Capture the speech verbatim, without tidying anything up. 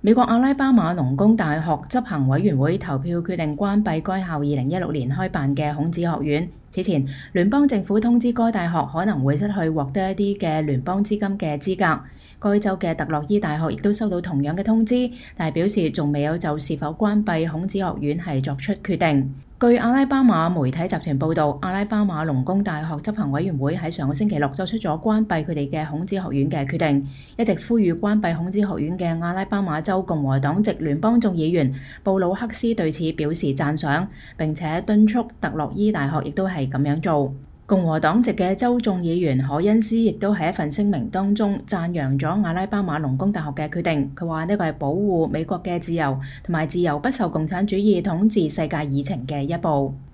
美國阿拉巴馬農工大學執行委員會投票決定關閉該校二零一六年開辦嘅孔子學院。此前，聯邦政府通知該大學可能會失去獲得一啲嘅聯邦資金嘅資格。該州嘅特洛伊大學亦都收到同樣嘅通知，但係表示仲未有就是否關閉孔子學院係作出決定。據阿拉巴馬媒體集團報導，阿拉巴馬農工大學執行委員會喺上個星期六作出咗關閉佢哋嘅孔子學院嘅決定。一直呼籲關閉孔子學院嘅阿拉巴馬州共和黨籍聯邦眾議員布魯克斯對此表示讚賞，並且敦促特洛伊大學亦都係咁樣做。共和黨籍嘅州眾議員可恩斯亦都喺一份聲明當中讚揚咗阿拉巴馬農工大學嘅決定。佢話呢個係保護美國嘅自由同埋自由不受共產主義統治世界議程嘅一步。